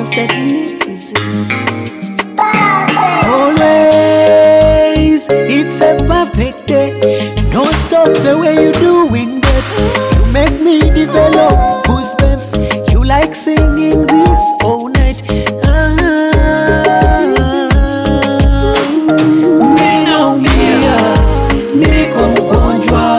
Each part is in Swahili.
bounce that music. Always, it's a perfect day. Don't stop the way you're doing that. You make me develop goosebumps. You like singing this all night. Niko mgonjwa,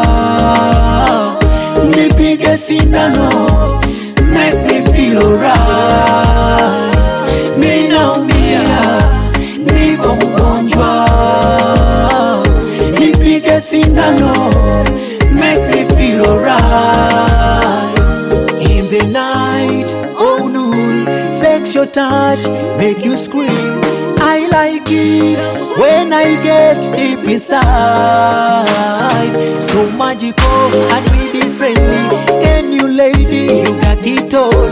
nipige sindano, make me feel alright. Mimi naumia, niko mgonjwa, nipige sindano, make me feel alright. In the night, oh noon, sexual touch make you scream. I like it when I get deep inside. So magical and really friendly. And you lady, you got it all.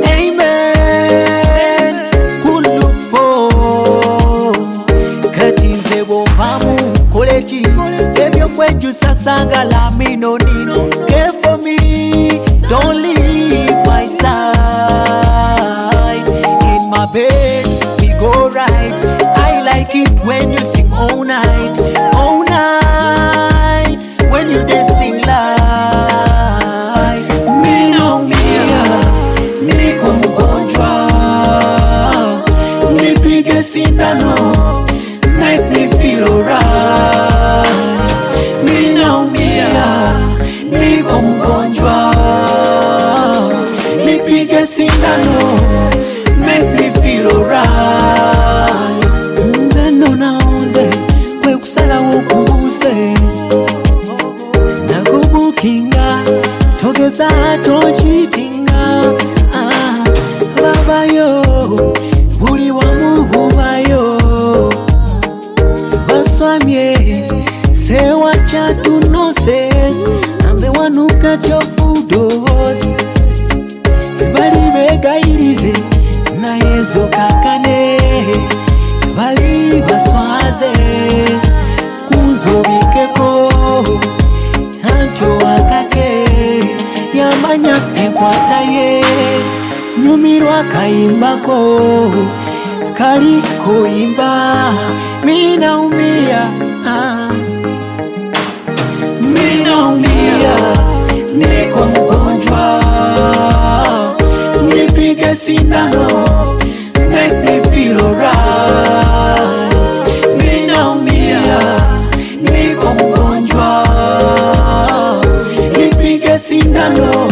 Amen. Could look for Katize Bopamu Koleji. Ebyo kweju sasanga la minoni. Care for me, don't leave my side. In my bed, we go right. I like it when you sing all night, when you dancing live. Mimi naumia, niko mgonjwa, nipige sindano, make me feel alright. Mimi naumia, niko mgonjwa, nipige sindano, make me feel alright. Nze nona unze kwe kusala ukubuse nakubukinga togeza tochitinga babayo buli wamu hubayo baswamye say what you do no says. I'm the one who got your food dose. Bali begairize na yezo kakane bali baswaze kuzobikeko ancho wakake yamanya ekwataye nyumirwa kaimbako kali koimba. Mimi naumia, mimi naumia, niko mgonjwa, nipige sindano, make me feel alright. Mimi naumia, niko mgonjwa, nipige sindano,